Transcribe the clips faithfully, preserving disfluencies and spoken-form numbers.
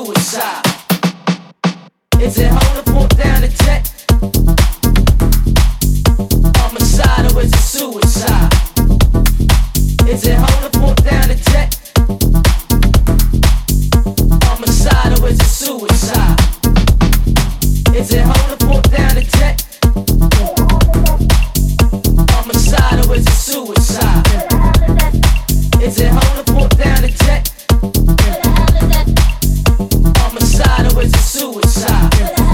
suicide? Is it hold up or down the jet? Homicide or is it suicide? Is it hold up or down the jet? Homicide or is it suicide? Is it hold up or down the jet? Homicide or is it suicide? Is it hold up or down the jet? Homicide or is it suicide?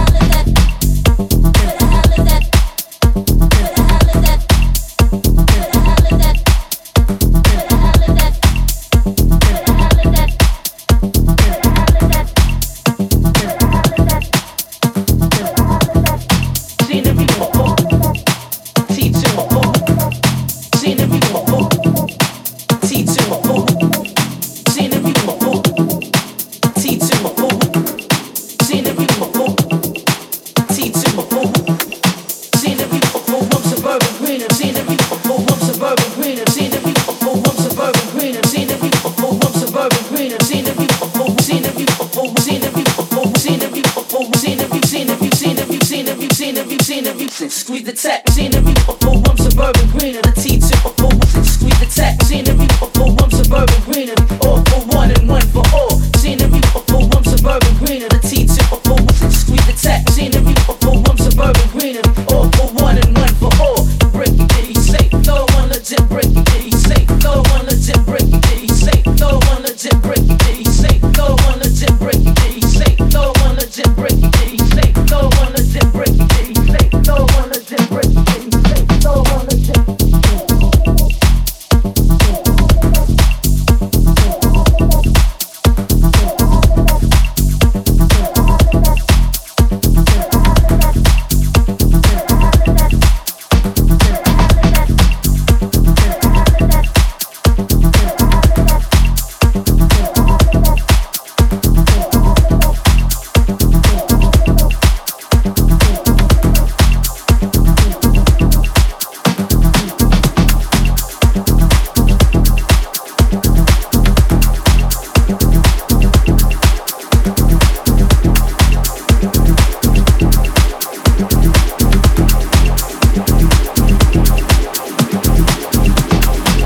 Squeeze the tech, scenery, oh, I'm suburban greener, the T two, oh, squeeze the tech, scenery, oh, I'm suburban greener, all for one and one for all, scenery, oh, I'm suburban greener, the T two, oh, squeeze the tech, scenery, oh, I'm suburban greener, all for one and one for all, break it, get he safe, throw one legit, break it, get he safe, throw one legit, break it, get he safe, throw one legit, break it, get he safe, throw one legit, break it, get he safe, throw one legit, break it, get he safe, throw one legit, break it, get he safe, throw one legit, break it, get he safe, throw one legit.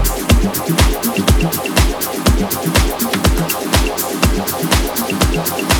We'll be right back.